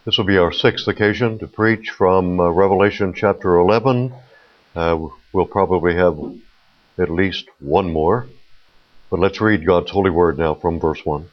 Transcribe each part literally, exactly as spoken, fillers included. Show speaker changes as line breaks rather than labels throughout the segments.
This will be our sixth occasion to preach from uh, Revelation chapter eleven. Uh, we'll probably have at least one more, but let's read God's holy word now from verse one.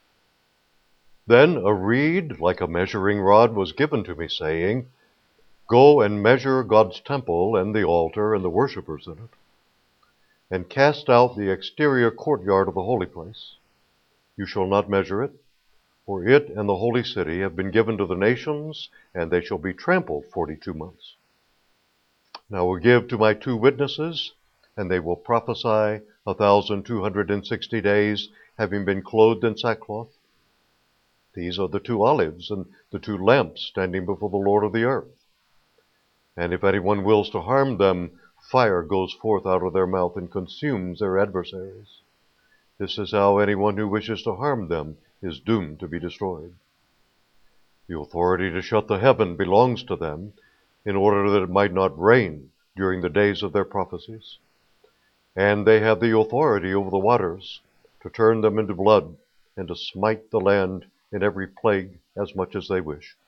Then a reed like a measuring rod was given to me, saying, Go and measure God's temple and the altar and the worshippers in it, and cast out the exterior courtyard of the holy place. You shall not measure it, for it and the holy city have been given to the nations, and they shall be trampled forty-two months. Now I will give to my two witnesses, and they will prophesy a thousand two hundred and sixty days, having been clothed in sackcloth. These are the two olives and the two lamps standing before the Lord of the earth. And if anyone wills to harm them, fire goes forth out of their mouth and consumes their adversaries. This is how anyone who wishes to harm them is doomed to be destroyed. The authority to shut the heaven belongs to them, in order that it might not rain during the days of their prophecies. And they have the authority over the waters, to turn them into blood, and to smite the land in every plague as much as they wish.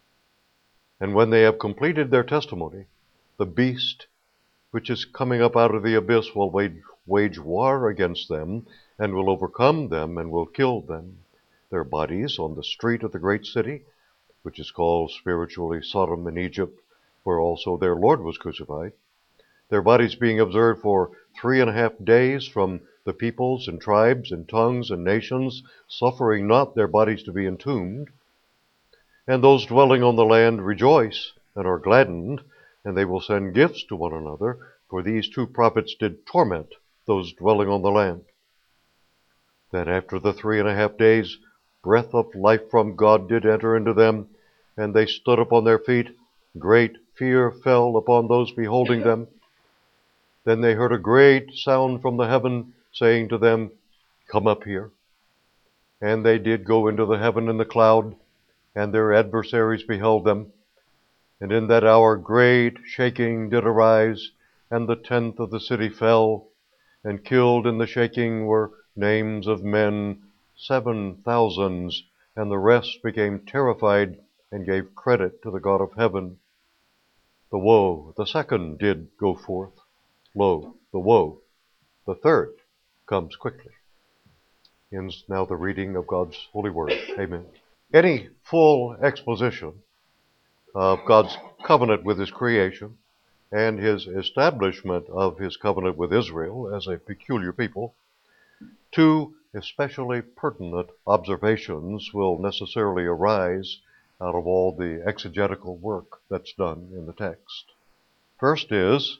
And when they have completed their testimony, the beast which is coming up out of the abyss will wage, wage war against them, and will overcome them, and will kill them, their bodies on the street of the great city, which is called spiritually Sodom and Egypt, where also their Lord was crucified, their bodies being observed for three and a half days from the peoples and tribes and tongues and nations, suffering not their bodies to be entombed. And those dwelling on the land rejoice and are gladdened, and they will send gifts to one another, for these two prophets did torment those dwelling on the land. Then after the three and a half days, breath of life from God did enter into them, and they stood upon their feet. Great fear fell upon those beholding them. Then they heard a great sound from the heaven, saying to them, Come up here. And they did go into the heaven in the cloud, and their adversaries beheld them. And in that hour great shaking did arise, and the tenth of the city fell, and killed in the shaking were names of men, seven thousands, and the rest became terrified, and gave credit to the God of heaven. The woe, the second, did go forth. Lo, the woe, the third, comes quickly. Ends now the reading of God's holy word. Amen. Any full exposition of God's covenant with his creation and his establishment of his covenant with Israel as a peculiar people, two especially pertinent observations will necessarily arise out of all the exegetical work that's done in the text. First is,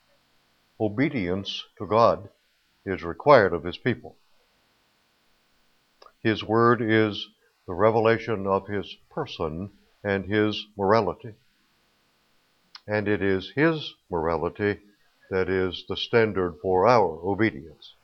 obedience to God is required of his people. His word is the revelation of his person and his morality. And it is his morality that is the standard for our obedience.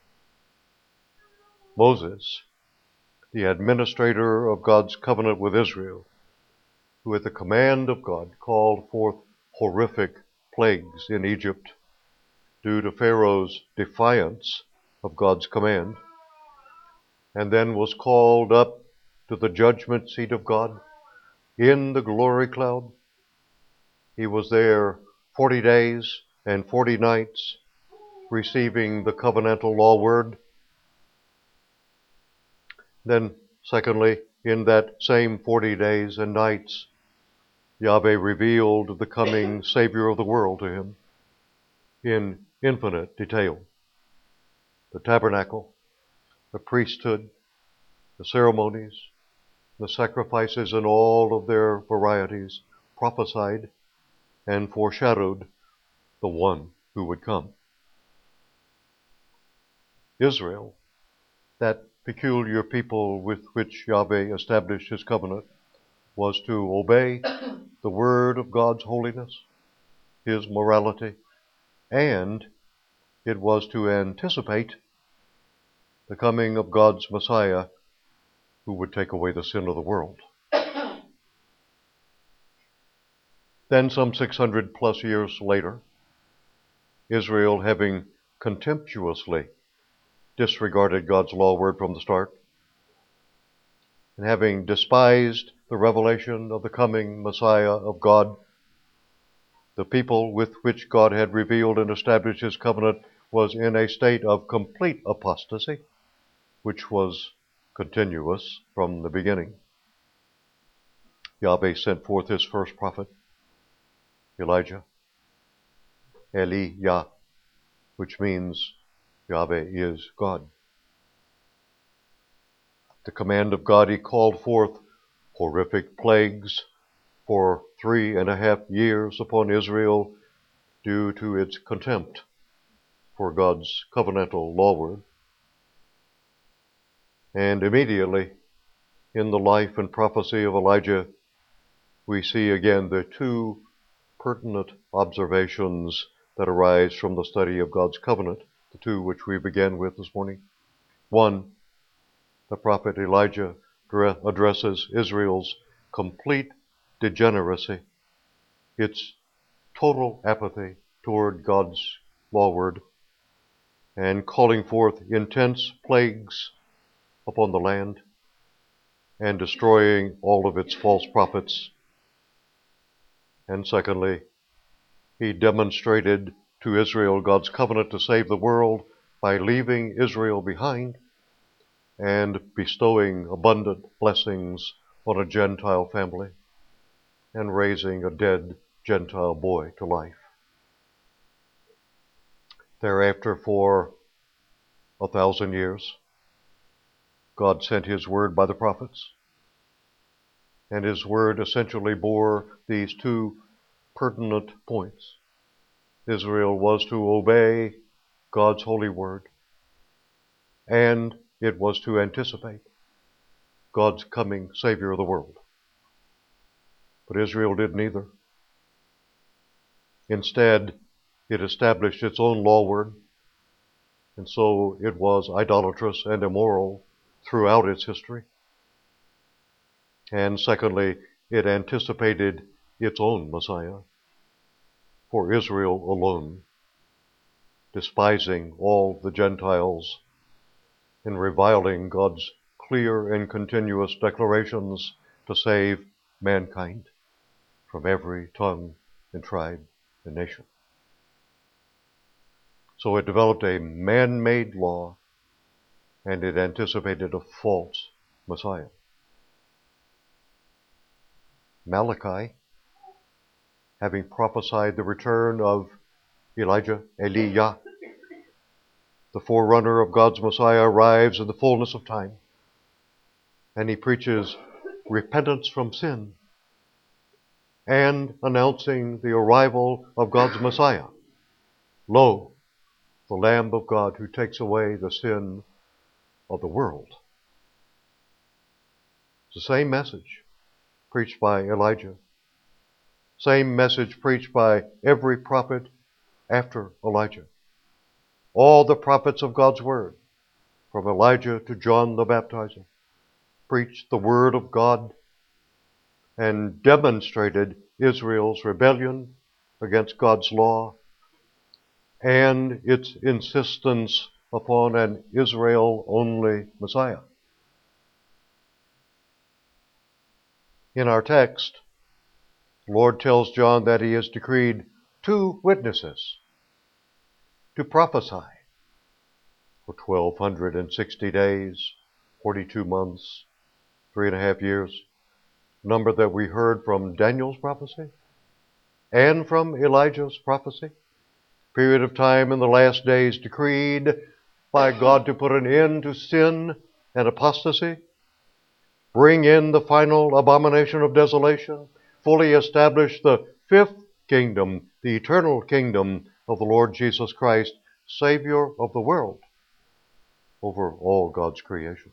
Moses, the administrator of God's covenant with Israel, who at the command of God called forth horrific plagues in Egypt due to Pharaoh's defiance of God's command, and then was called up to the judgment seat of God in the glory cloud. He was there forty days and forty nights, receiving the covenantal law word. Then, secondly, in that same forty days and nights, Yahweh revealed the coming Savior of the world to him in infinite detail. The tabernacle, the priesthood, the ceremonies, the sacrifices in all of their varieties prophesied and foreshadowed the one who would come. Israel, that peculiar people with which Yahweh established his covenant, was to obey the word of God's holiness, his morality, and it was to anticipate the coming of God's Messiah, who would take away the sin of the world. Then some six hundred plus years later, Israel, having contemptuously disregarded God's law word from the start, And having despised the revelation of the coming Messiah of God, the people with which God had revealed and established his covenant was in a state of complete apostasy, which was continuous from the beginning. Yahweh sent forth his first prophet, Elijah, Eli-Yah, which means Yahweh is God. The command of God, he called forth horrific plagues for three and a half years upon Israel due to its contempt for God's covenantal lawword. And immediately, in the life and prophecy of Elijah, we see again the two pertinent observations that arise from the study of God's covenant, the two which we began with this morning. One, the prophet Elijah addresses Israel's complete degeneracy, its total apathy toward God's lawword, and calling forth intense plagues upon the land and destroying all of its false prophets. And secondly, he demonstrated to Israel God's covenant to save the world by leaving Israel behind and bestowing abundant blessings on a Gentile family and raising a dead Gentile boy to life. Thereafter, for a thousand years, God sent his word by the prophets, and his word essentially bore these two pertinent points. Israel was to obey God's holy word, and it was to anticipate God's coming Savior of the world. But Israel did neither. Instead, it established its own lawword, and so it was idolatrous and immoral throughout its history. And secondly, it anticipated its own Messiah for Israel alone, despising all the Gentiles and reviling God's clear and continuous declarations to save mankind from every tongue and tribe and nation. So it developed a man-made law, and it anticipated a false Messiah. Malachi, having prophesied the return of Elijah, Eli-Yah, the forerunner of God's Messiah, arrives in the fullness of time, and he preaches repentance from sin and announcing the arrival of God's Messiah. Lo, the Lamb of God who takes away the sin of the world. It's the same message preached by Elijah. Same message preached by every prophet after Elijah. All the prophets of God's word, from Elijah to John the Baptizer, preached the word of God and demonstrated Israel's rebellion against God's law and its insistence upon an Israel-only Messiah. In our text, the Lord tells John that he has decreed two witnesses to prophesy for twelve sixty days, forty-two months, three and a half years, number that we heard from Daniel's prophecy and from Elijah's prophecy. Period of time in the last days decreed by God to put an end to sin and apostasy, bring in the final abomination of desolation, fully establish the fifth kingdom, the eternal kingdom of the Lord Jesus Christ, Savior of the world, over all God's creation.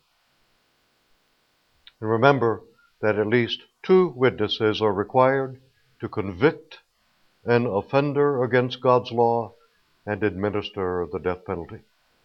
And remember that at least two witnesses are required to convict an offender against God's law and administer the death penalty.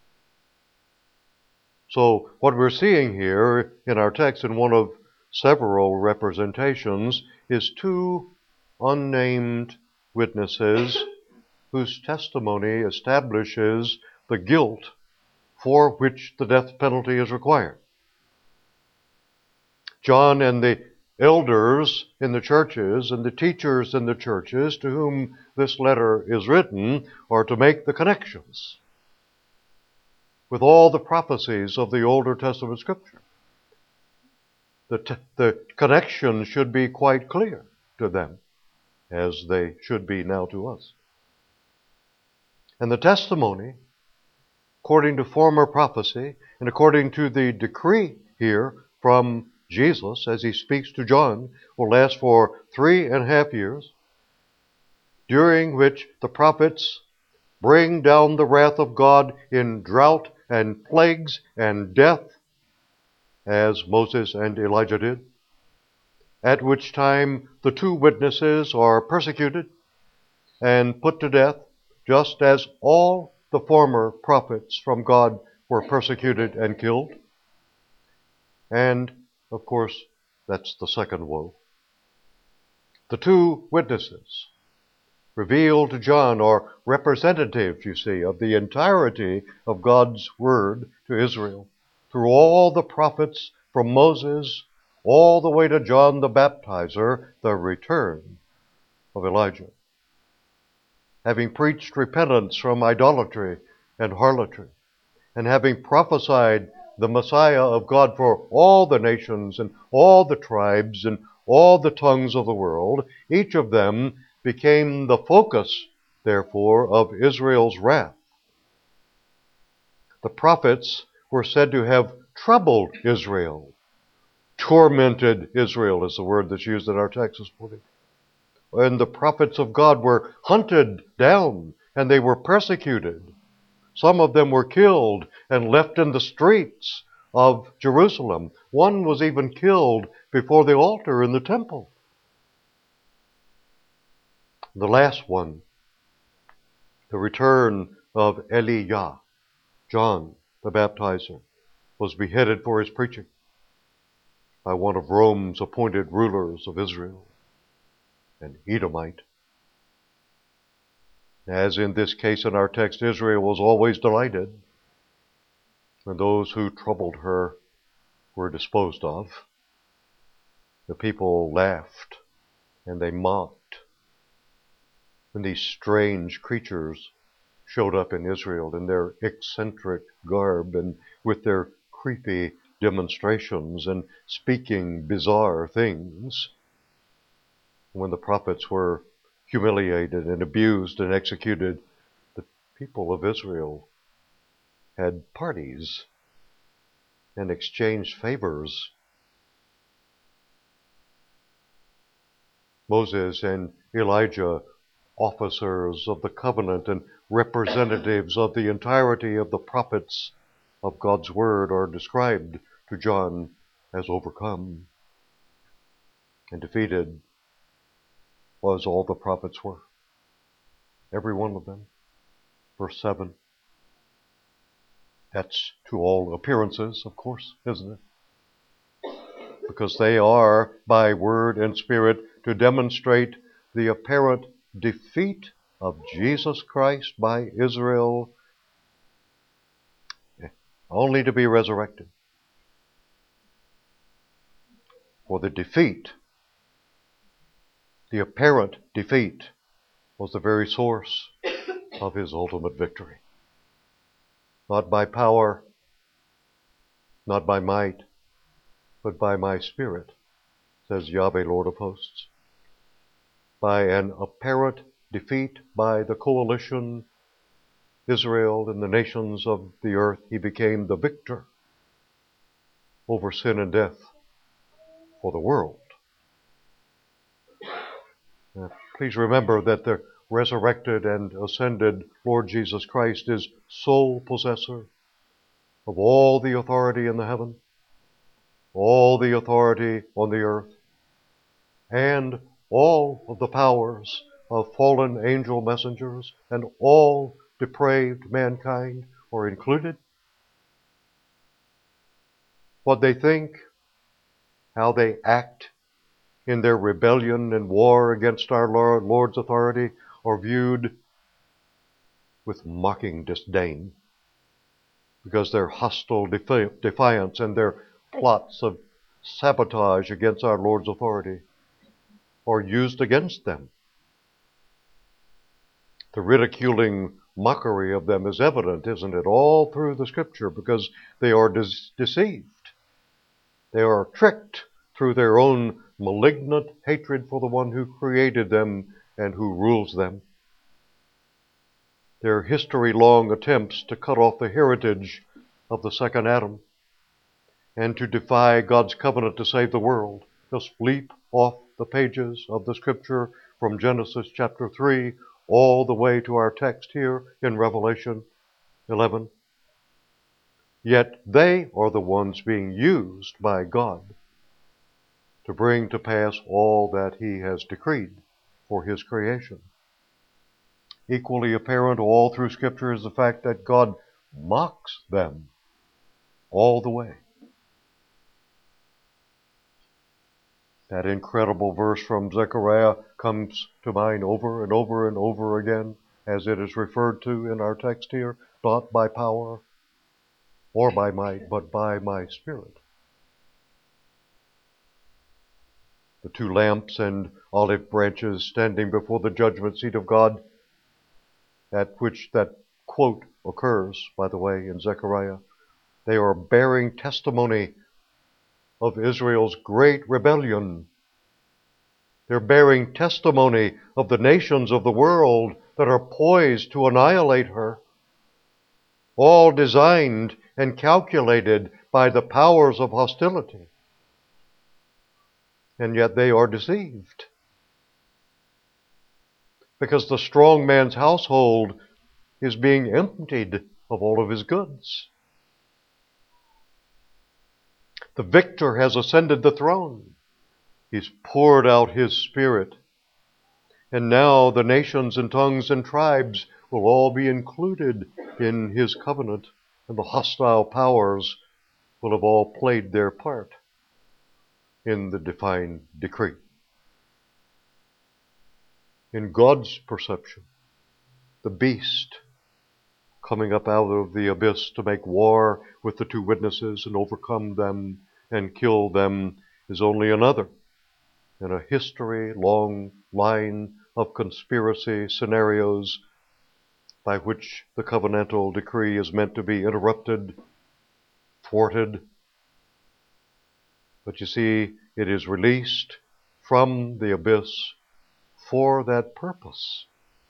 So what we're seeing here in our text, in one of several representations, is two unnamed witnesses whose testimony establishes the guilt for which the death penalty is required. John and the elders in the churches and the teachers in the churches to whom this letter is written are to make the connections with all the prophecies of the Older Testament Scripture. The, t- the connection should be quite clear to them, as they should be now to us. And the testimony, according to former prophecy, and according to the decree here from Jesus as he speaks to John, will last for three and a half years, during which the prophets bring down the wrath of God in drought and plagues and death, as Moses and Elijah did, at which time the two witnesses are persecuted and put to death, just as all the former prophets from God were persecuted and killed. And, of course, that's the second woe. The two witnesses revealed to John are representatives, you see, of the entirety of God's word to Israel, through all the prophets from Moses all the way to John the Baptizer, the return of Elijah. Having preached repentance from idolatry and harlotry, and having prophesied the Messiah of God for all the nations and all the tribes and all the tongues of the world, each of them became the focus, therefore, of Israel's wrath. The prophets were said to have troubled Israel. Tormented Israel is the word that's used in our text this morning. And the prophets of God were hunted down, and they were persecuted. Some of them were killed and left in the streets of Jerusalem. One was even killed before the altar in the temple. The last one, the return of Elijah, John the Baptizer, was beheaded for his preaching by one of Rome's appointed rulers of Israel, an Edomite. As in this case in our text, Israel was always delighted when those who troubled her were disposed of. The people laughed and they mocked when these strange creatures showed up in Israel in their eccentric garb and with their creepy demonstrations and speaking bizarre things. When the prophets were humiliated and abused and executed, the people of Israel had parties and exchanged favors. Moses and Elijah, officers of the covenant and representatives of the entirety of the prophets of God's word, are described to John as overcome and defeated, as all the prophets were. Every one of them. Verse seven. That's to all appearances, of course, isn't it? Because they are, by word and spirit, to demonstrate the apparent defeat of Jesus Christ by Israel, only to be resurrected. For the defeat, the apparent defeat, was the very source of his ultimate victory. Not by power, not by might, but by my spirit, says Yahweh, Lord of hosts. By an apparent defeat by the coalition, Israel and the nations of the earth, he became the victor over sin and death for the world. Now, please remember that the resurrected and ascended Lord Jesus Christ is sole possessor of all the authority in the heaven, all the authority on the earth, and all of the powers of fallen angel messengers, and all depraved mankind are included. What they think, how they act in their rebellion and war against our Lord, Lord's authority, are viewed with mocking disdain, because their hostile defi- defiance and their plots of sabotage against our Lord's authority or used against them. The ridiculing mockery of them is evident, isn't it, all through the Scripture, because they are de- deceived. They are tricked through their own malignant hatred for the one who created them and who rules them. Their history-long attempts to cut off the heritage of the second Adam and to defy God's covenant to save the world just leap off the pages of the Scripture from Genesis chapter three all the way to our text here in Revelation eleven. Yet they are the ones being used by God to bring to pass all that He has decreed for His creation. Equally apparent all through Scripture is the fact that God mocks them all the way. That incredible verse from Zechariah comes to mind over and over and over again as it is referred to in our text here, not by power or by might, but by my Spirit. The two lamps and olive branches standing before the judgment seat of God, at which that quote occurs, by the way, in Zechariah, they are bearing testimony of Israel's great rebellion. They're bearing testimony of the nations of the world that are poised to annihilate her, all designed and calculated by the powers of hostility. And yet they are deceived, because the strong man's household is being emptied of all of his goods. The victor has ascended the throne. He's poured out His Spirit. And now the nations and tongues and tribes will all be included in His covenant, and the hostile powers will have all played their part in the divine decree. In God's perception, the beast coming up out of the abyss to make war with the two witnesses and overcome them and kill them is only another in a history-long line of conspiracy scenarios by which the covenantal decree is meant to be interrupted, thwarted. But you see, it is released from the abyss for that purpose.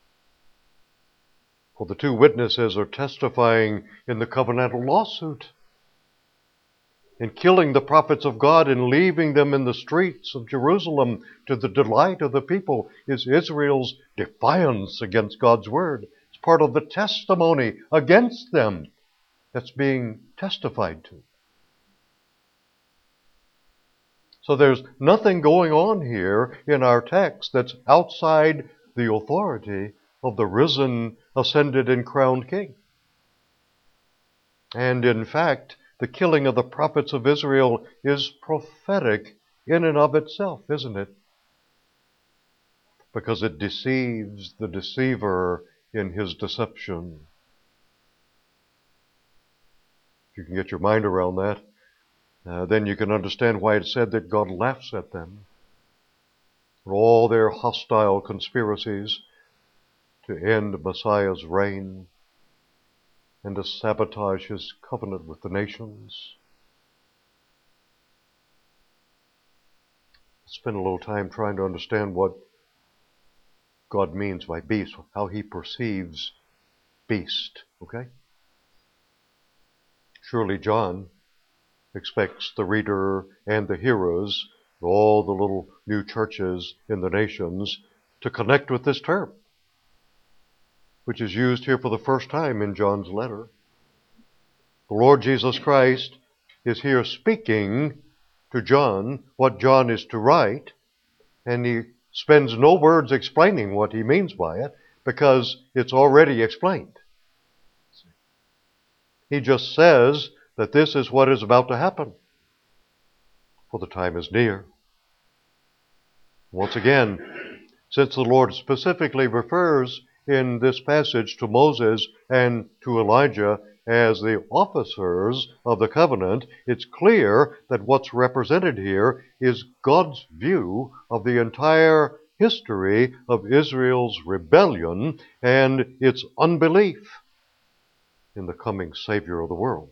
For the two witnesses are testifying in the covenantal lawsuit, in killing the prophets of God and leaving them in the streets of Jerusalem to the delight of the people is Israel's defiance against God's word. It's part of the testimony against them that's being testified to. So there's nothing going on here in our text that's outside the authority of the risen, ascended, and crowned King. And in fact, the killing of the prophets of Israel is prophetic in and of itself, isn't it? Because it deceives the deceiver in his deception. If you can get your mind around that, uh, then you can understand why it's said that God laughs at them for all their hostile conspiracies to end Messiah's reign and to sabotage His covenant with the nations. Spend a little time trying to understand what God means by beast, how He perceives beast, okay? Surely John expects the reader and the hearers, all the little new churches in the nations, to connect with this term, which is used here for the first time in John's letter. The Lord Jesus Christ is here speaking to John what John is to write, and he spends no words explaining what he means by it, because it's already explained. He just says that this is what is about to happen, for the time is near. Once again, since the Lord specifically refers in this passage to Moses and to Elijah, as the officers of the covenant, it's clear that what's represented here is God's view of the entire history of Israel's rebellion and its unbelief in the coming Savior of the world.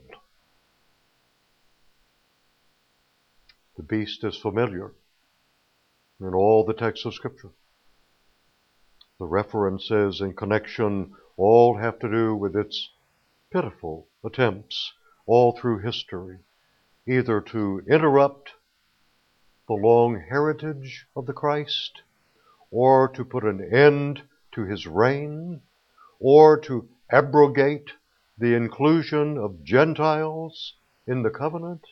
The beast is familiar in all the texts of Scripture. The references in connection all have to do with its pitiful attempts all through history, either to interrupt the long heritage of the Christ, or to put an end to his reign, or to abrogate the inclusion of Gentiles in the covenant.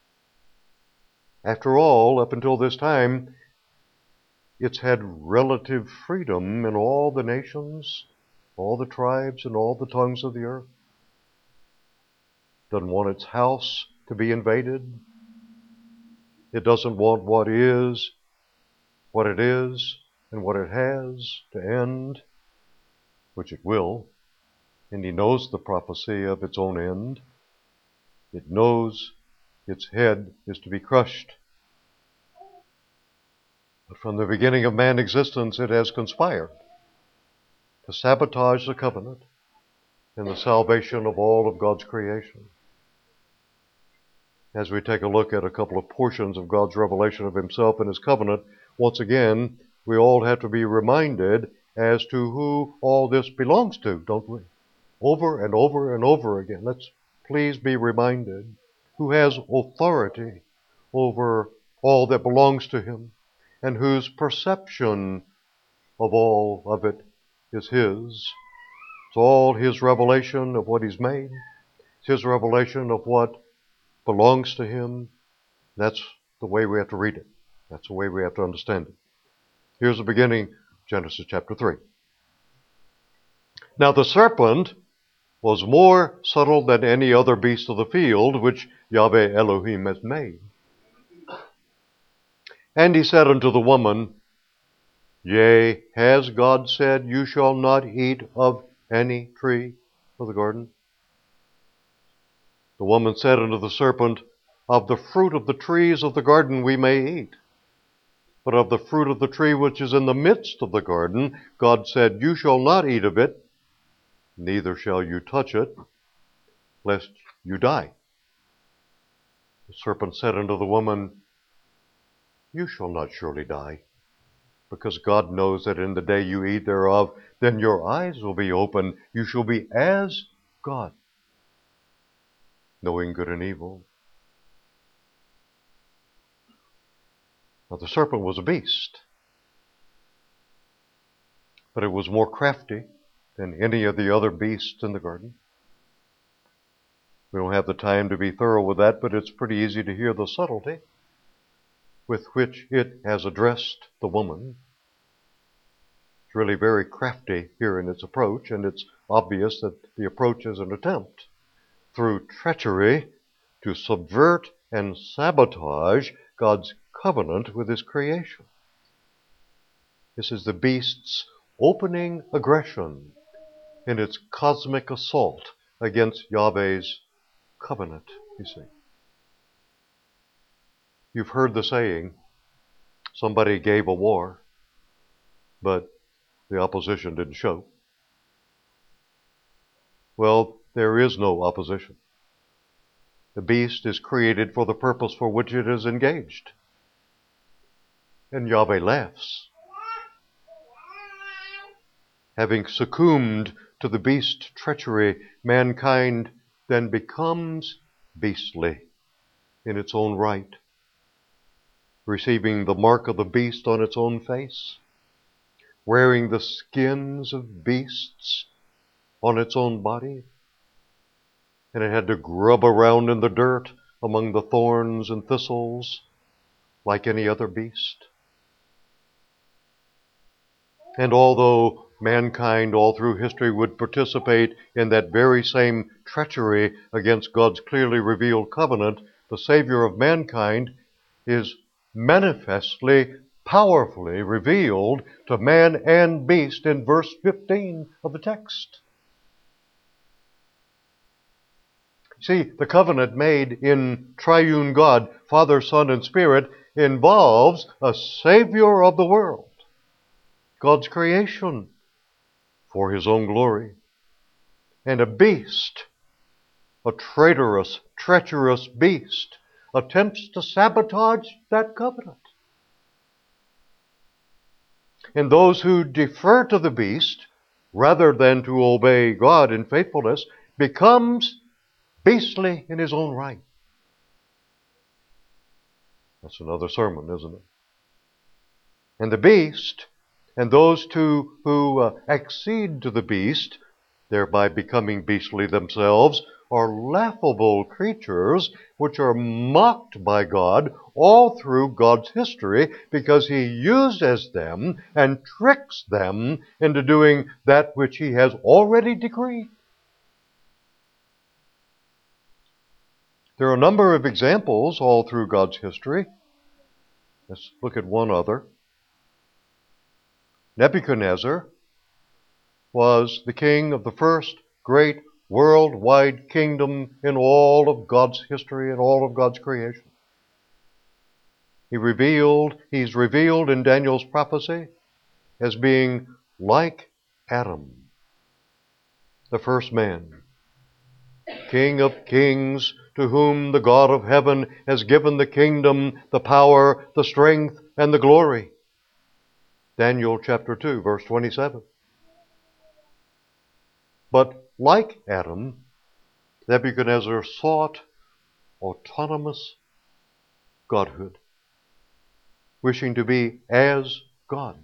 After all, up until this time, it's had relative freedom in all the nations, all the tribes, and all the tongues of the earth. Doesn't want its house to be invaded. It doesn't want what is, what it is, and what it has to end, which it will. And he knows the prophecy of its own end. It knows its head is to be crushed. But from the beginning of man's existence, it has conspired to sabotage the covenant and the salvation of all of God's creation. As we take a look at a couple of portions of God's revelation of himself and his covenant, once again, we all have to be reminded as to who all this belongs to, don't we? Over and over and over again. Let's please be reminded who has authority over all that belongs to him, and whose perception of all of it is his. It's all his revelation of what he's made. It's his revelation of what belongs to him. That's the way we have to read it. That's the way we have to understand it. Here's the beginning, Genesis chapter three. Now the serpent was more subtle than any other beast of the field which Yahweh Elohim has made. And he said unto the woman, Yea, has God said, You shall not eat of any tree of the garden? The woman said unto the serpent, Of the fruit of the trees of the garden we may eat. But of the fruit of the tree which is in the midst of the garden, God said, You shall not eat of it, neither shall you touch it, lest you die. The serpent said unto the woman, You shall not surely die, because God knows that in the day you eat thereof, then your eyes will be open. You shall be as God, knowing good and evil. Now the serpent was a beast, but it was more crafty than any of the other beasts in the garden. We don't have the time to be thorough with that, but it's pretty easy to hear the subtlety with which it has addressed the woman. It's really very crafty here in its approach, and it's obvious that the approach is an attempt through treachery to subvert and sabotage God's covenant with his creation. This is the beast's opening aggression in its cosmic assault against Yahweh's covenant, you see. You've heard the saying, somebody gave a war, but the opposition didn't show. Well, there is no opposition. The beast is created for the purpose for which it is engaged. And Yahweh laughs. Having succumbed to the beast's treachery, mankind then becomes beastly in its own right, receiving the mark of the beast on its own face, wearing the skins of beasts on its own body, and it had to grub around in the dirt among the thorns and thistles like any other beast. And although mankind all through history would participate in that very same treachery against God's clearly revealed covenant, the Savior of mankind is manifestly, powerfully revealed to man and beast in verse fifteen of the text. See, the covenant made in triune God, Father, Son, and Spirit, involves a Savior of the world, God's creation, for his own glory, and a beast, a traitorous, treacherous beast, attempts to sabotage that covenant. And those who defer to the beast, rather than to obey God in faithfulness, becomes beastly in his own right. That's another sermon, isn't it? And the beast, and those two who uh, accede to the beast, thereby becoming beastly themselves, are laughable creatures which are mocked by God all through God's history because he uses them and tricks them into doing that which he has already decreed. There are a number of examples all through God's history. Let's look at one other. Nebuchadnezzar was the king of the first great worldwide kingdom in all of God's history and all of God's creation. He revealed, he's revealed in Daniel's prophecy as being like Adam, the first man, King of kings, to whom the God of heaven has given the kingdom, the power, the strength, and the glory. Daniel chapter two, verse twenty-seven. But like Adam, Nebuchadnezzar sought autonomous godhood, wishing to be as God.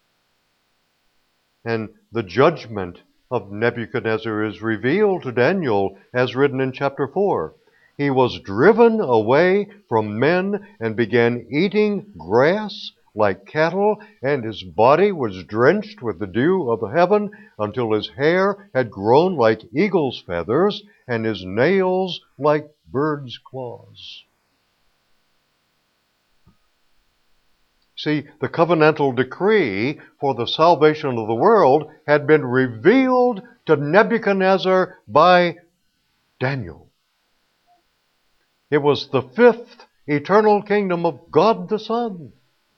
And the judgment of Nebuchadnezzar is revealed to Daniel as written in chapter four. He was driven away from men and began eating grass like cattle, and his body was drenched with the dew of the heaven until his hair had grown like eagle's feathers and his nails like bird's claws. See, the covenantal decree for the salvation of the world had been revealed to Nebuchadnezzar by Daniel. It was the fifth eternal kingdom of God the Son.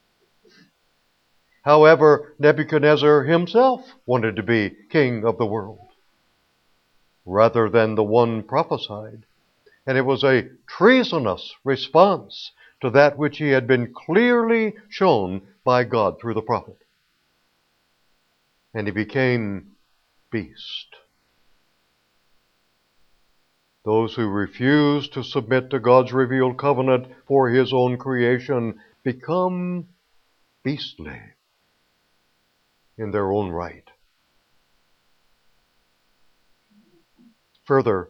However, Nebuchadnezzar himself wanted to be king of the world rather than the one prophesied. And it was a treasonous response to that which he had been clearly shown by God through the prophet. And he became beast. Those who refuse to submit to God's revealed covenant for his own creation become beastly in their own right. Further,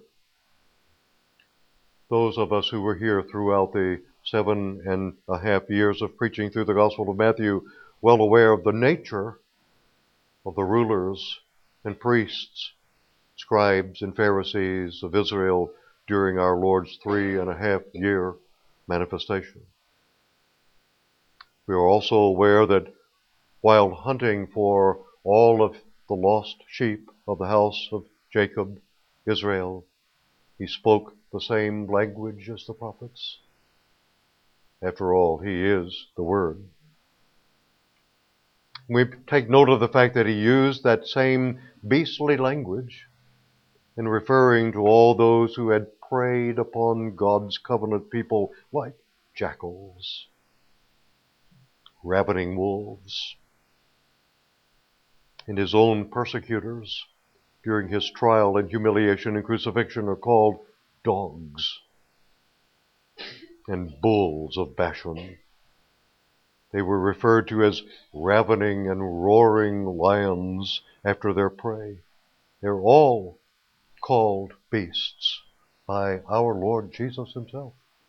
those of us who were here throughout the seven and a half years of preaching through the Gospel of Matthew, well aware of the nature of the rulers and priests, scribes and Pharisees of Israel during our Lord's three and a half year manifestation. We are also aware that while hunting for all of the lost sheep of the house of Jacob, Israel, he spoke the same language as the prophets. After all, he is the Word. We take note of the fact that he used that same beastly language in referring to all those who had preyed upon God's covenant people like jackals, ravening wolves. And his own persecutors during his trial and humiliation and crucifixion are called dogs and bulls of Bashan. They were referred to as ravening and roaring lions after their prey. They're all called beasts by our Lord Jesus himself.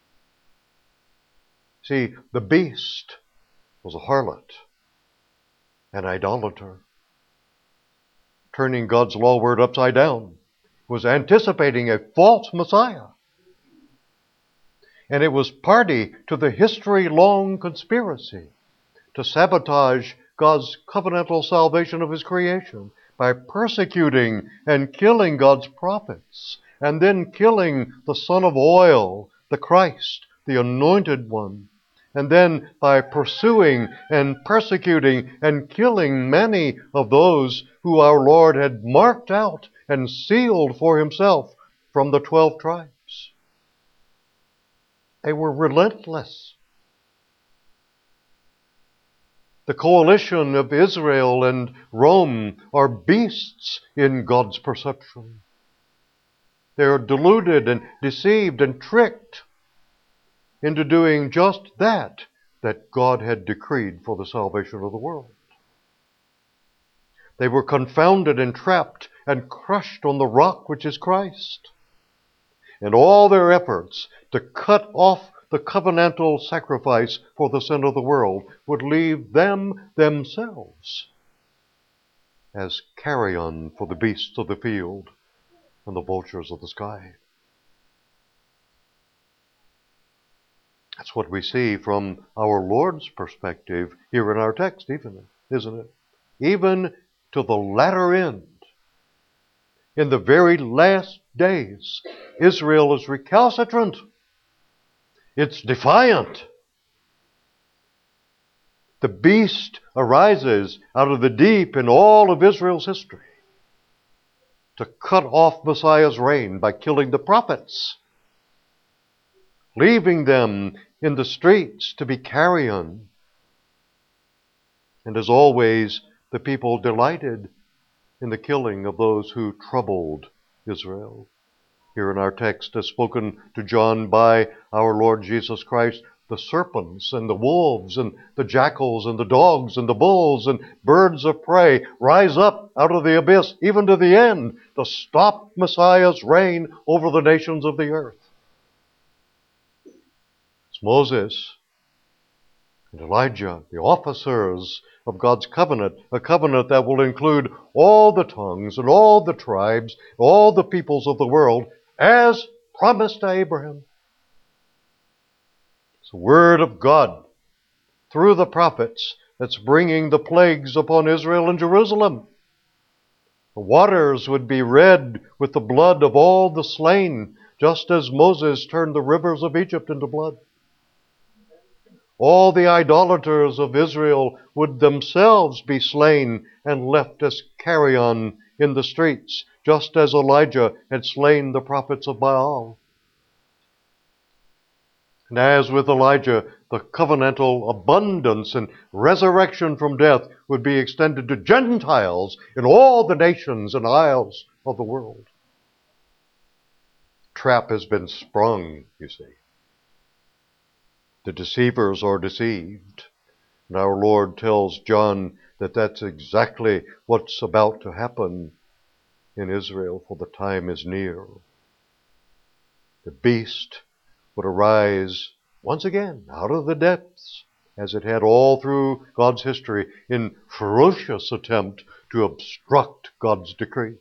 See, the beast was a harlot, an idolater, turning God's law word upside down, was anticipating a false Messiah. And it was party to the history-long conspiracy to sabotage God's covenantal salvation of his creation by persecuting and killing God's prophets and then killing the son of oil, the Christ, the anointed one, and then by pursuing and persecuting and killing many of those who our Lord had marked out and sealed for himself from the twelve tribes. They were relentless. The coalition of Israel and Rome are beasts in God's perception. They are deluded and deceived and tricked into doing just that that God had decreed for the salvation of the world. They were confounded and trapped and crushed on the rock which is Christ. And all their efforts to cut off the covenantal sacrifice for the sin of the world would leave them themselves as carrion for the beasts of the field and the vultures of the sky. That's what we see from our Lord's perspective here in our text, even, isn't it? Even to the latter end. In the very last days, Israel is recalcitrant. It's defiant. The beast arises out of the deep in all of Israel's history to cut off Messiah's reign by killing the prophets, leaving them in the streets to be carrion. And as always, the people delighted in the killing of those who troubled Israel. Here in our text, as spoken to John by our Lord Jesus Christ, the serpents and the wolves and the jackals and the dogs and the bulls and birds of prey rise up out of the abyss, even to the end, to stop Messiah's reign over the nations of the earth. It's Moses and Elijah, the officers of God's covenant, a covenant that will include all the tongues and all the tribes, all the peoples of the world, as promised to Abraham. It's the word of God through the prophets that's bringing the plagues upon Israel and Jerusalem. The waters would be red with the blood of all the slain, just as Moses turned the rivers of Egypt into blood. All the idolaters of Israel would themselves be slain and left as carrion in the streets, just as Elijah had slain the prophets of Baal. And as with Elijah, the covenantal abundance and resurrection from death would be extended to Gentiles in all the nations and isles of the world. Trap has been sprung, you see. The deceivers are deceived. And our Lord tells John that that's exactly what's about to happen in Israel, for the time is near. The beast would arise once again out of the depths, as it had all through God's history, in ferocious attempt to obstruct God's decree.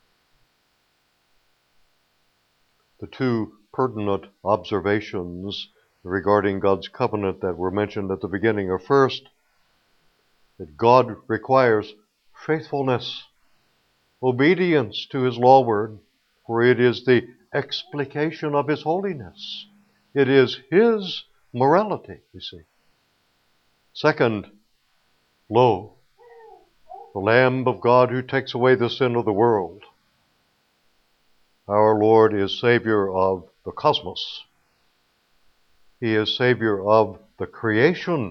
The two pertinent observations regarding God's covenant that were mentioned at the beginning are, first, that God requires faithfulness, obedience to his law word, for it is the explication of his holiness. It is his morality, you see. Second, lo, the Lamb of God who takes away the sin of the world. Our Lord is Savior of the cosmos. He is Savior of the creation.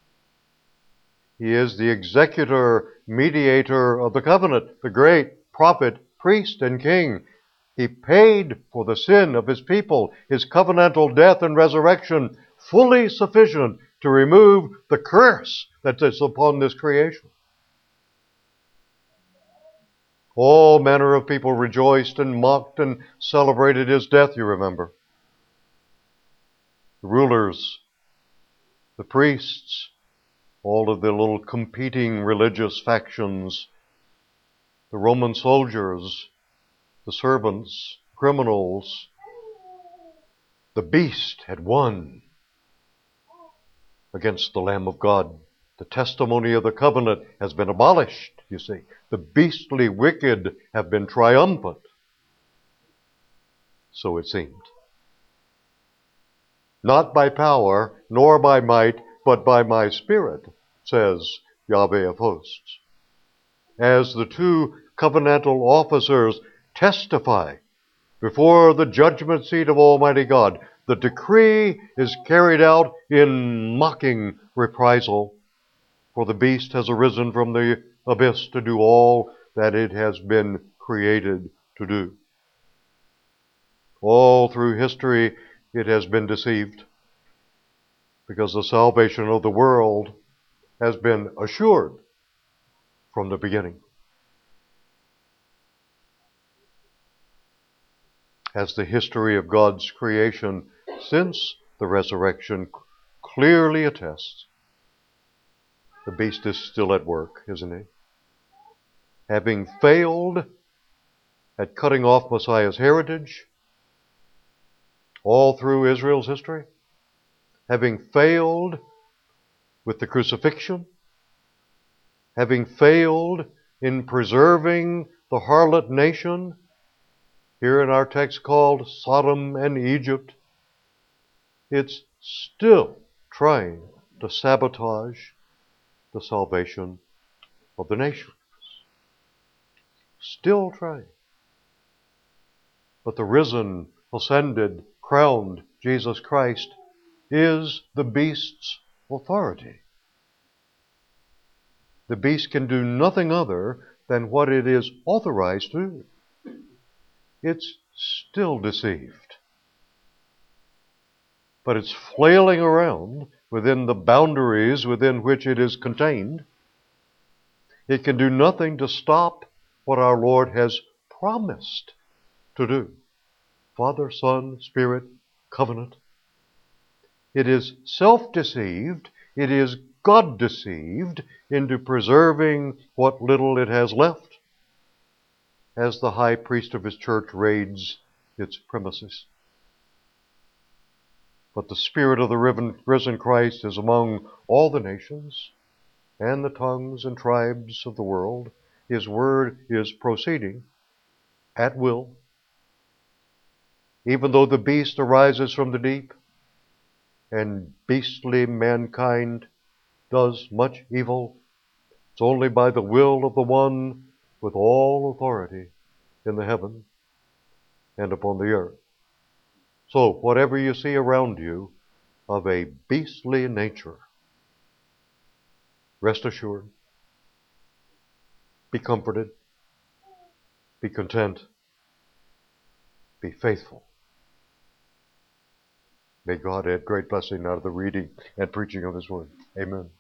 He is the executor, mediator of the covenant, the great prophet, priest, and king. He paid for the sin of his people, his covenantal death and resurrection, fully sufficient to remove the curse that is upon this creation. All manner of people rejoiced and mocked and celebrated his death, you remember. The rulers, the priests, all of the little competing religious factions, the Roman soldiers, the servants, criminals. The beast had won against the Lamb of God. The testimony of the covenant has been abolished, you see. The beastly wicked have been triumphant. so it seemed. Not by power, nor by might, but by my Spirit, says Yahweh of hosts. As the two covenantal officers testify before the judgment seat of Almighty God, the decree is carried out in mocking reprisal, for the beast has arisen from the abyss to do all that it has been created to do. All through history it has been deceived, because the salvation of the world has been assured from the beginning. As the history of God's creation since the resurrection clearly attests, the beast is still at work, isn't he? Having failed at cutting off Messiah's heritage all through Israel's history, having failed with the crucifixion, having failed in preserving the harlot nation, here in our text called Sodom and Egypt, it's still trying to sabotage the salvation of the nations. Still trying. But the risen, ascended, crowned Jesus Christ is the beast's authority. The beast can do nothing other than what it is authorized to do. It's still deceived. But it's flailing around within the boundaries within which it is contained. It can do nothing to stop what our Lord has promised to do. Father, Son, Spirit, covenant. It is self-deceived, it is God-deceived into preserving what little it has left as the high priest of his church raids its premises. But the Spirit of the risen Christ is among all the nations and the tongues and tribes of the world. His word is proceeding at will. Even though the beast arises from the deep, and beastly mankind does much evil, it's only by the will of the one with all authority in the heaven and upon the earth. So, whatever you see around you of a beastly nature, rest assured, be comforted, be content, be faithful. May God add great blessing out of the reading and preaching of His word. Amen.